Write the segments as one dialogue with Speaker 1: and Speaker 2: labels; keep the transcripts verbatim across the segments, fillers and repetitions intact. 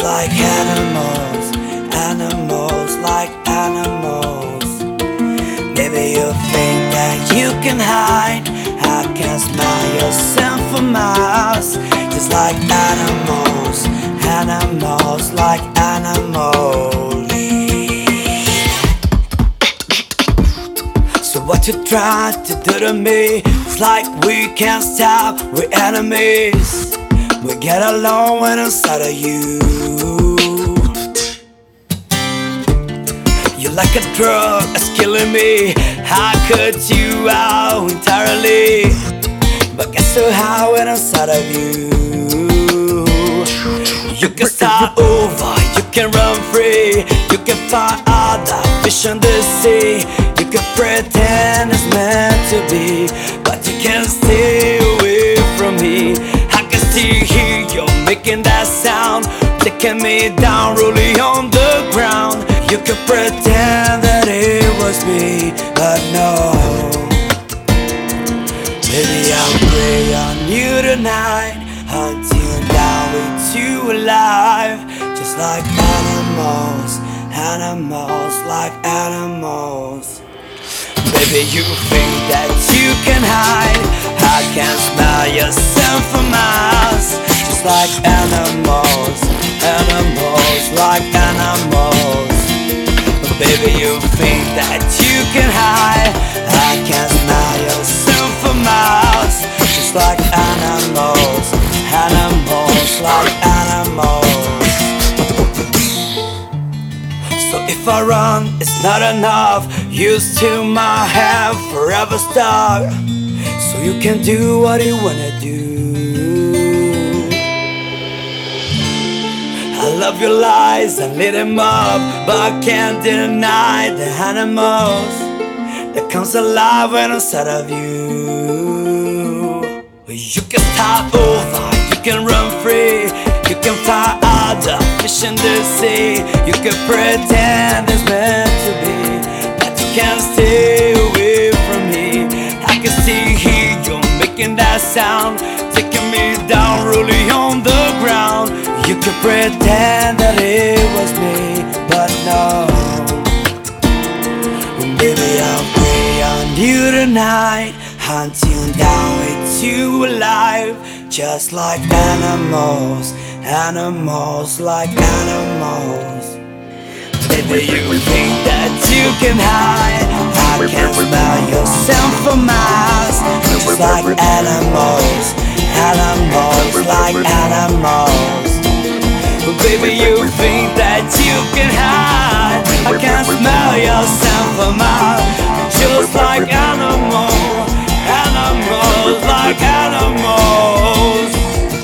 Speaker 1: like animals, animals like animals. Maybe you think that you can hide, I can smell yourself for miles. Just like animals, animals like animals. So what you trying to do to me? It's like we can't stop, we're enemies. We get along when inside of you. You're like a drug, it's killing me. I cut you out entirely, but get so high when inside of you. You can start over, you can run free, you can find other fish in the sea. You can pretend it's meant to be, but you can't stay away from me. I can still hear you making that sound, taking me down, rolling on the ground. You can pretend that it was me, but no. Baby, I'll pray on you tonight, hunting down with you alive. Just like animals, animals like animals. Baby, you think that you can hide, I can smell yourself for miles. Just like animals, animals like animals. But baby, you think that you can hide, I can smell yourself for miles. Just like animals, animals like animals. So if I run, it's not enough. Used to my head, forever stuck. So you can do what you wanna do. I love your lies, I lit them up, but I can't deny the animals that comes alive when I'm inside of you. You can start over, you can run free, you can find other fish in the sea. You can pretend it's meant to be, but you can't stay away from me. I can still hear you making that sound, taking me down, rolling on the ground. You can pretend that it was me, but no. Baby, I'll pray on you tonight, hunting down with you alive. Just like animals, animals like animals. Baby, you think that you can hide, I can smell yourself for miles. Just like animals, animals like animals. But baby, you think that you can hide, I can smell yourself for miles. Just like animals, animals like animals.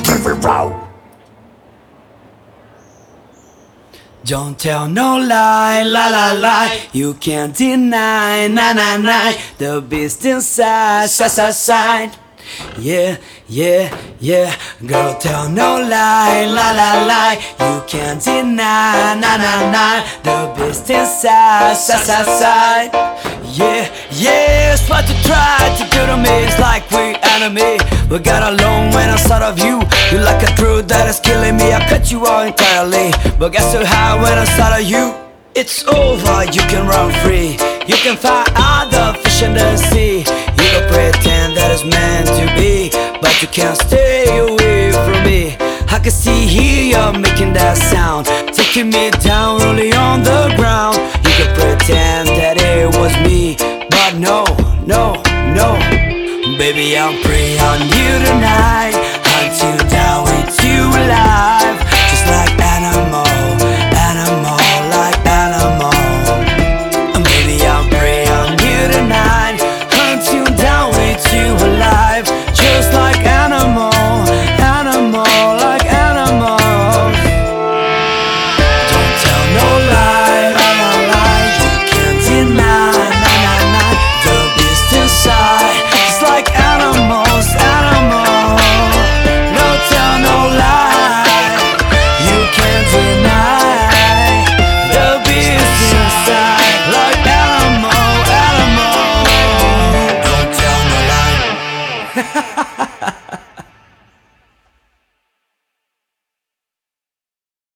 Speaker 1: Don't tell no lie, la la la. You can't deny, na na na. The beast inside, side side side. Yeah, yeah, yeah. Girl, tell no lie, la la la. You can't deny, na na na. The beast inside, side side side. Yeah, yeah. It's what you try to do to me. It's like we enemy. We got along when I thought of you. You're like a truth that is killing me. I cut you out entirely, but get so high when I thought of you. It's over, you can run free, you can find other fish in the sea. You can pretend that it's meant to be, but you can't stay away from me. I can see here you're making that sound, taking me down, rolling on the ground. You can pretend that it was me, but no, no, no. Baby, I'll pray on you tonight, hunt you down with you alive. Just like animal, animal like animal. And baby, I'll pray on you tonight, hunt you down with you alive. Just like animal, animal like animals. Don't tell no lie, la la la. You can't deny, na na na. The beast inside, it's like animals, animals. No tell no lie, you can't deny. The beast inside, like animal, animal. Don't tell no lie.